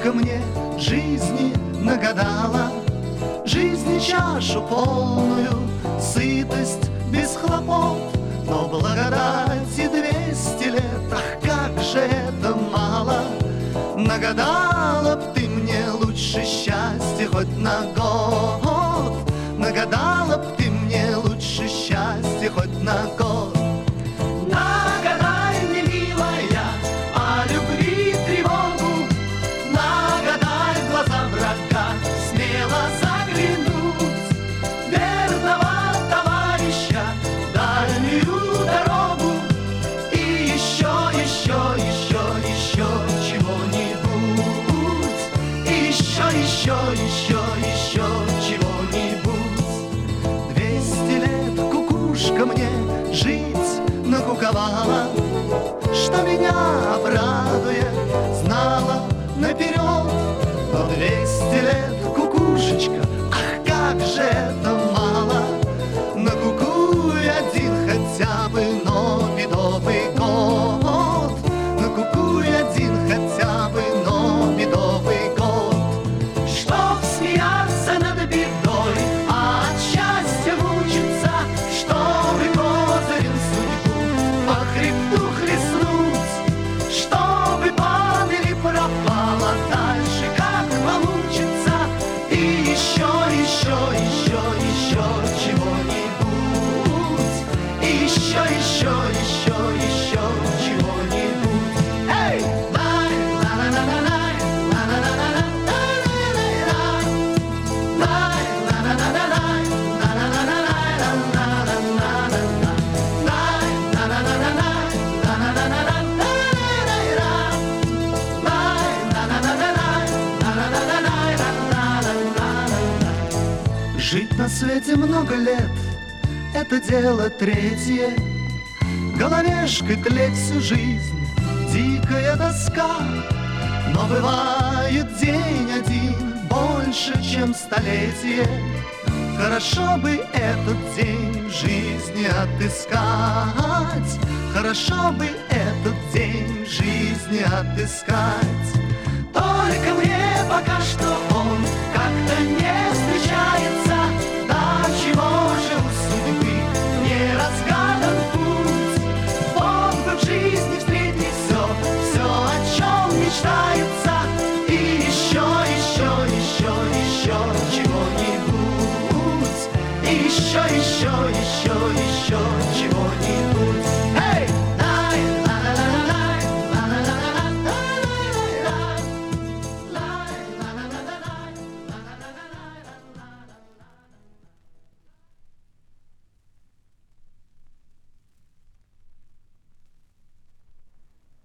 кукушка мне жизни нагадала, жизни чашу полную, сытость без хлопот. Но благодати 200 лет, ах, как же это мало. Нагадала б ты мне лучше счастье хоть на год. Нагадала б ты мне лучше счастье хоть на год. Нагадай мне, милая, о любви тревогу. Нагадай в глаза врага, смело заглянуть. Верного товарища, дальнюю дорогу. И еще чего-нибудь. И еще чего-нибудь. 200 лет кукушка мне жить накуковала, что меня обрадует, знала наперед. Но 200 лет кукушечка, ах, как же это мало. Накукуй один хотя бы, но бедовый год. Накукуй один хотя бы, но бедовый год. Чтоб смеяться над бедой, а от счастья мучиться, чтобы козырем судьбу по хребту хлестнуть, чтобы падали пропало дальше, как получится. И еще чего-нибудь. И еще чего-нибудь. Эй! Жить на свете много лет — это дело третье. Головешкой тлеть всю жизнь — дикая тоска. Но бывает день один больше, чем столетие. Хорошо бы этот день в жизни отыскать. Хорошо бы этот день в жизни отыскать. Только мне пока что он как-то не встречается. Да чего же у судьбы не разгадан путь? Вот бы в жизни встретить все, о чем мечтается.